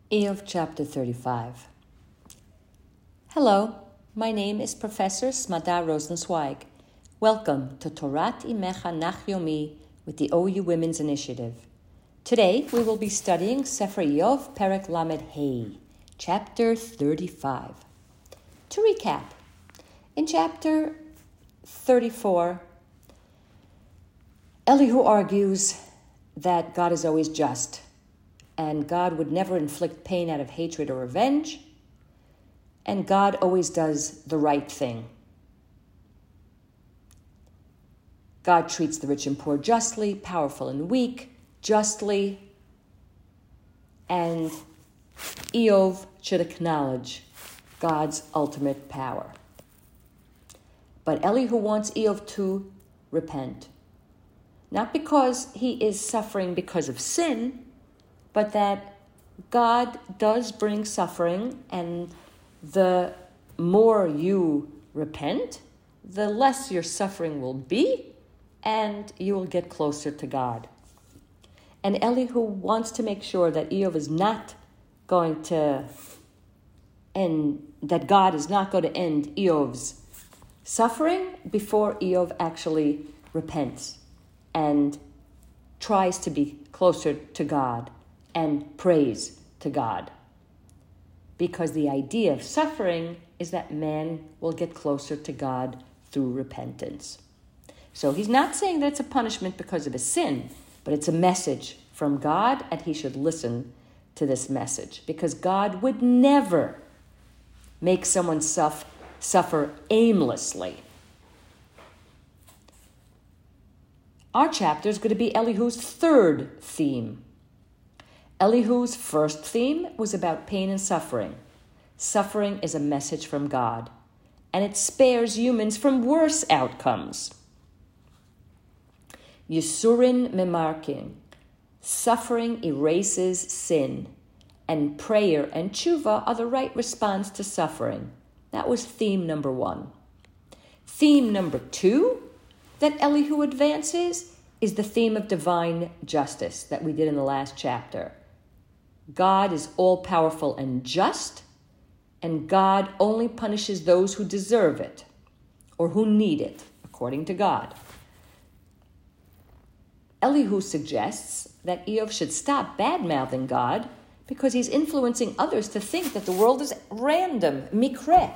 Eov chapter 35. Hello, my name is Professor Smada Rosenzweig. Welcome to Torat Imecha Nach Yomi with the OU Women's Initiative. Today we will be studying Sefer Eov Perek Lamed Hey, chapter 35. To recap, in chapter 34, Elihu argues that God is always just, and God would never inflict pain out of hatred or revenge, and God always does the right thing. God treats the rich and poor justly, powerful and weak justly, and Eov should acknowledge God's ultimate power. But Elihu wants Eov to repent, not because he is suffering because of sin, but that God does bring suffering, and the more you repent, the less your suffering will be, and you will get closer to God. And Elihu wants to make sure that Eov is not going to end, that God is not going to end Eov's suffering before Eov actually repents and tries to be closer to God and prays to God. Because the idea of suffering is that man will get closer to God through repentance. So he's not saying that it's a punishment because of a sin, but it's a message from God, and he should listen to this message, because God would never make someone suffer aimlessly. Our chapter is going to be Elihu's third theme. Elihu's first theme was about pain and suffering. Suffering is a message from God, and it spares humans from worse outcomes. Yisurin memarkin, suffering erases sin, and prayer and tshuva are the right response to suffering. That was theme number 1. Theme number 2 that Elihu advances is the theme of divine justice that we did in the last chapter. God is all-powerful and just, and God only punishes those who deserve it or who need it, according to God. Elihu suggests that Eov should stop bad-mouthing God because he's influencing others to think that the world is random, mikre.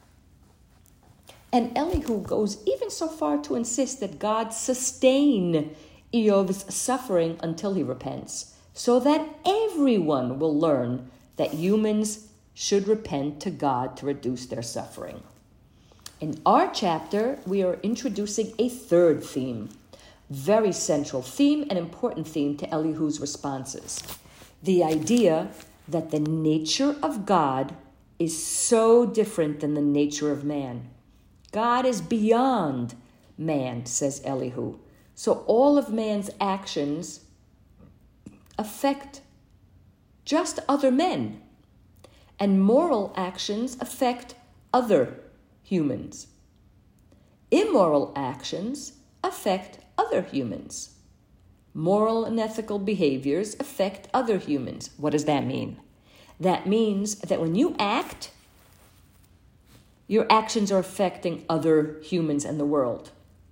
And Elihu goes even so far to insist that God sustain Eov's suffering until he repents, so that everyone will learn that humans should repent to God to reduce their suffering. In our chapter, we are introducing a third theme, very central theme and important theme to Elihu's responses. The idea that the nature of God is so different than the nature of man. God is beyond man, says Elihu. So all of man's actions affect just other men, and moral actions affect other humans. Immoral actions affect other humans. Moral and ethical behaviors affect other humans. What does that mean? That means that when you act, your actions are affecting other humans and the world.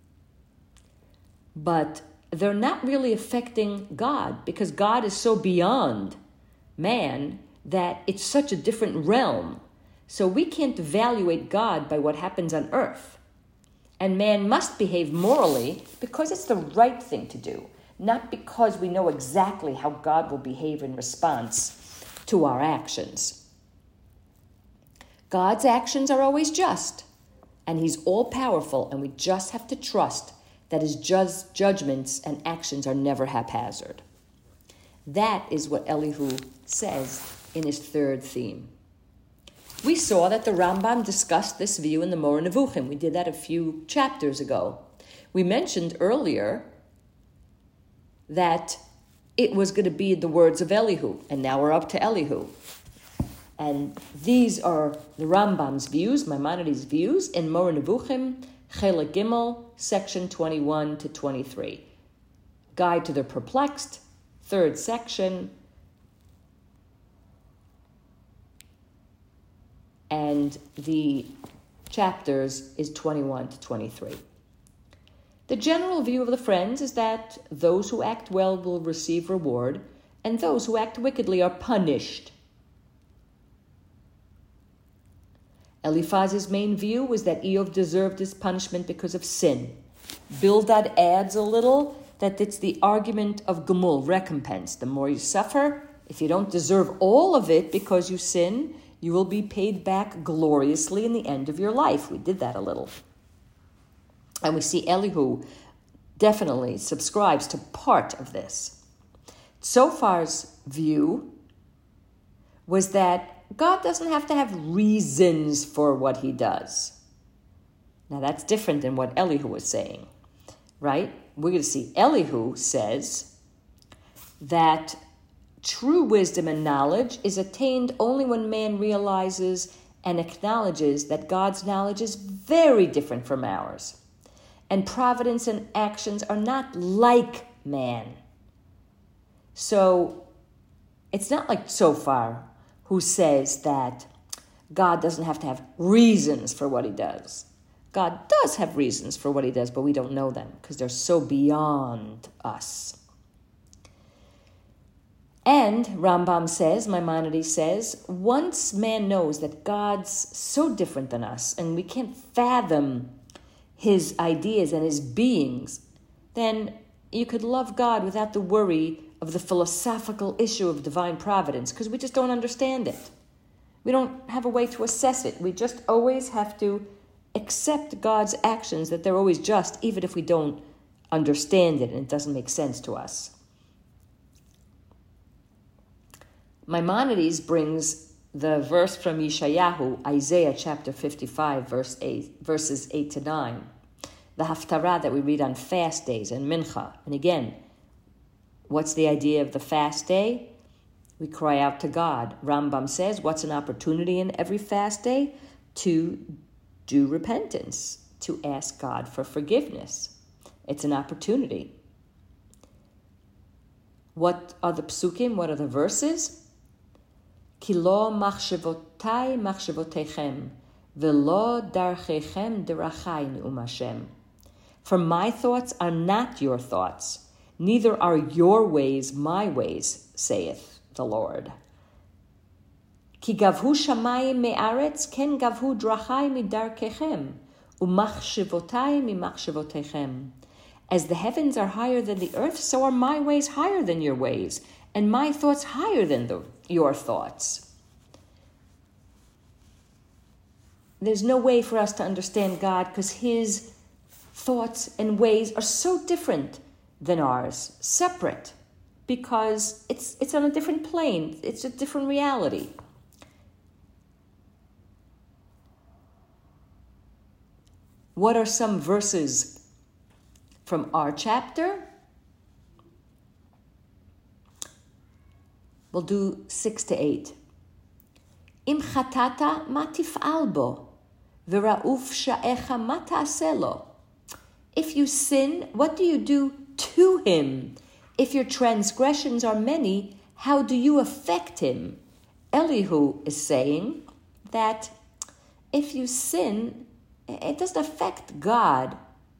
But they're not really affecting God, because God is so beyond man that it's such a different realm. So we can't evaluate God by what happens on earth. And man must behave morally because it's the right thing to do, not because we know exactly how God will behave in response to our actions. God's actions are always just, and he's all-powerful, and we just have to trust that his judgments and actions are never haphazard. That is what Elihu says in his third theme. We saw that the Rambam discussed this view in the Moreh Nevuchim. We did that a few chapters ago. We mentioned earlier that it was going to be the words of Elihu, and now we're up to Elihu. And these are the Rambam's views, Maimonides' views, in Moreh Nevuchim, Chelek Gimel, section 21 to 23. Guide to the Perplexed, third section, and the chapters is 21 to 23. The general view of the friends is that those who act well will receive reward, and those who act wickedly are punished. Eliphaz's main view was that Eov deserved his punishment because of sin. Bildad adds a little that it's the argument of Gemul, recompense. The more you suffer, if you don't deserve all of it because you sin, you will be paid back gloriously in the end of your life. We did that a little. And we see Elihu definitely subscribes to part of this. Tzofar's view was that God doesn't have to have reasons for what he does. Now that's different than what Elihu was saying, right? We're going to see Elihu says that true wisdom and knowledge is attained only when man realizes and acknowledges that God's knowledge is very different from ours. And providence and actions are not like man. So it's not like Tzofar, who says that God doesn't have to have reasons for what he does. God does have reasons for what he does, but we don't know them because they're so beyond us. And Rambam says, Maimonides says, once man knows that God's so different than us and we can't fathom his ideas and his beings, then you could love God without the worry of the philosophical issue of divine providence, because we just don't understand it. We don't have a way to assess it. We just always have to accept God's actions, that they're always just, even if we don't understand it and it doesn't make sense to us. Maimonides brings the verse from Yeshayahu, Isaiah chapter 55, verses 8 to 9, the Haftarah that we read on fast days and Mincha. And again, what's the idea of the fast day? We cry out to God. Rambam says, what's an opportunity in every fast day? To do repentance, to ask God for forgiveness. It's an opportunity. What are the psukim? What are the verses? Ki lo machshevotai machshevotechem, velo darchechem derachai ne'um Hashem. For my thoughts are not your thoughts, neither are your ways my ways, saith the Lord. Ki gavhu shamayim me'aretz, ken gavhu drachai midarkechem, umachshevotai mimachshevotechem. As the heavens are higher than the earth, so are my ways higher than your ways, and my thoughts higher than your thoughts. There's no way for us to understand God because his thoughts and ways are so different than ours, separate, because it's on a different plane, it's a different reality. What are some verses from our chapter? We'll do 6 to 8. Im chatata ma tif'al bo, v'ra'uf sha'echa ma ta'aseh lo. If you sin, what do you do to him? If your transgressions are many, how do you affect him? Elihu is saying that if you sin, it doesn't affect God.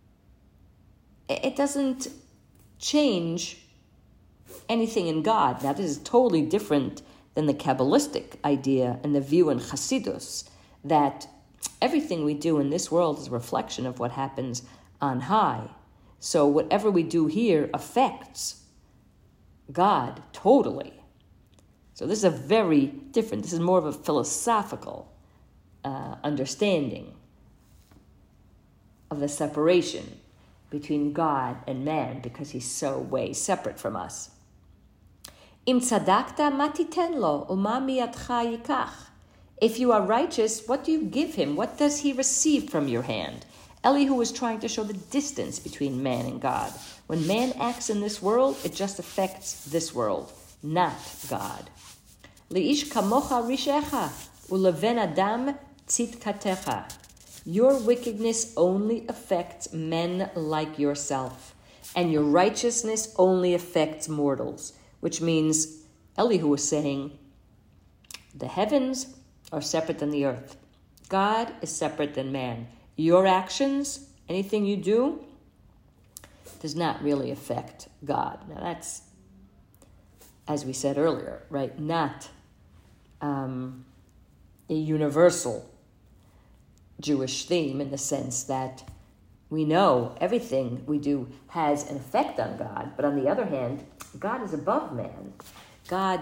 It doesn't change anything in God. Now, this is totally different than the Kabbalistic idea and the view in Chassidus that everything we do in this world is a reflection of what happens on high. So whatever we do here affects God totally. So this is a very different, this is more of a philosophical understanding of the separation between God and man because he's so way separate from us. Im tzadakta ma titen lo u'ma miyadcha yikach. If you are righteous, what do you give him? What does he receive from your hand? Elihu is trying to show the distance between man and God. When man acts in this world, it just affects this world, not God. Li'ish kamocha rishecha u'leven adam tzidkatecha. Your wickedness only affects men like yourself, and your righteousness only affects mortals, which means Elihu is saying the heavens are separate than the earth. God is separate than man. Your actions, anything you do, does not really affect God. Now that's, as we said earlier, right, not a universal Jewish theme in the sense that we know everything we do has an effect on God, but on the other hand, God is above man. God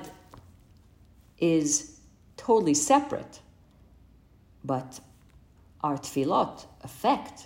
is totally separate, but our tefillot affect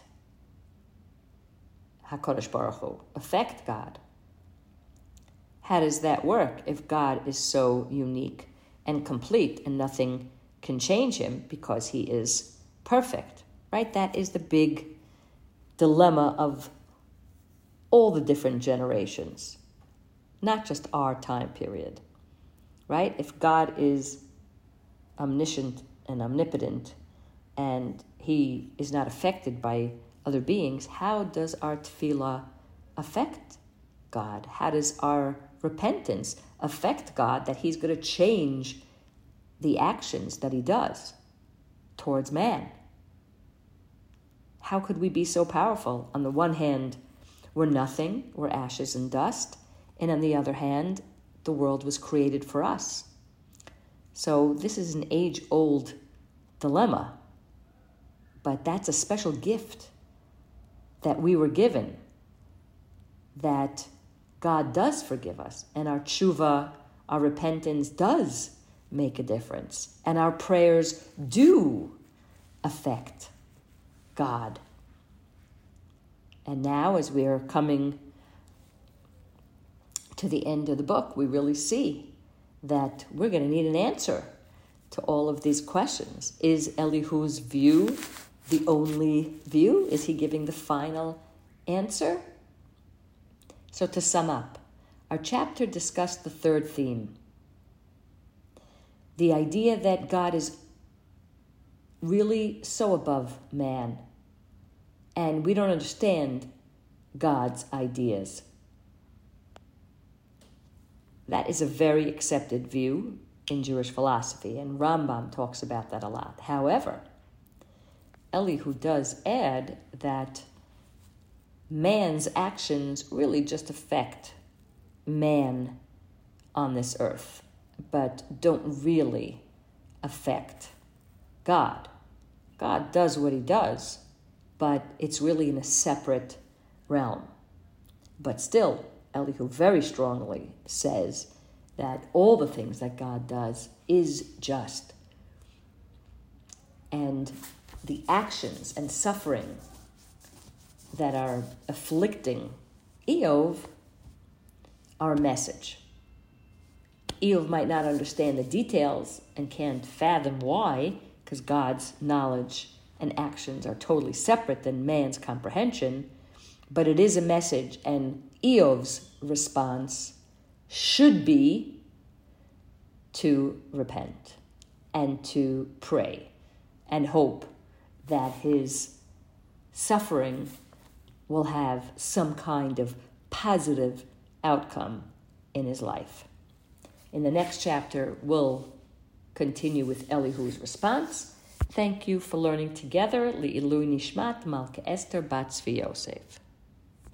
HaKadosh Baruch Hu, affect God. How does that work if God is so unique and complete and nothing can change him because he is perfect, right? That is the big dilemma of all the different generations, not just our time period, right? If God is omniscient and omnipotent and he is not affected by other beings, how does our tefillah affect God? How does our repentance affect God that he's going to change the actions that he does towards man? How could we be so powerful? On the one hand, we're nothing, we're ashes and dust, and on the other hand, the world was created for us. So this is an age-old dilemma, but that's a special gift that we were given, that God does forgive us, and our tshuva, our repentance does make a difference, and our prayers do affect God. And now, as we are coming to the end of the book, we really see that we're going to need an answer to all of these questions. Is Elihu's view the only view? Is he giving the final answer? So to sum up, our chapter discussed the third theme, the idea that God is really so above man, and we don't understand God's ideas. That is a very accepted view in Jewish philosophy, and Rambam talks about that a lot. However, Elihu does add that man's actions really just affect man on this earth, but don't really affect God. God does what he does, but it's really in a separate realm. But still, Elihu very strongly says that all the things that God does is just. And the actions and suffering that are afflicting Eov are a message. Eov might not understand the details and can't fathom why, because God's knowledge and actions are totally separate than man's comprehension, but it is a message, and Eov's response should be to repent and to pray and hope that his suffering will have some kind of positive outcome in his life. In the next chapter, we'll continue with Elihu's response. Thank you for learning together. Li'ilui Nishmat Malka Esther Bat Tzvi Yosef.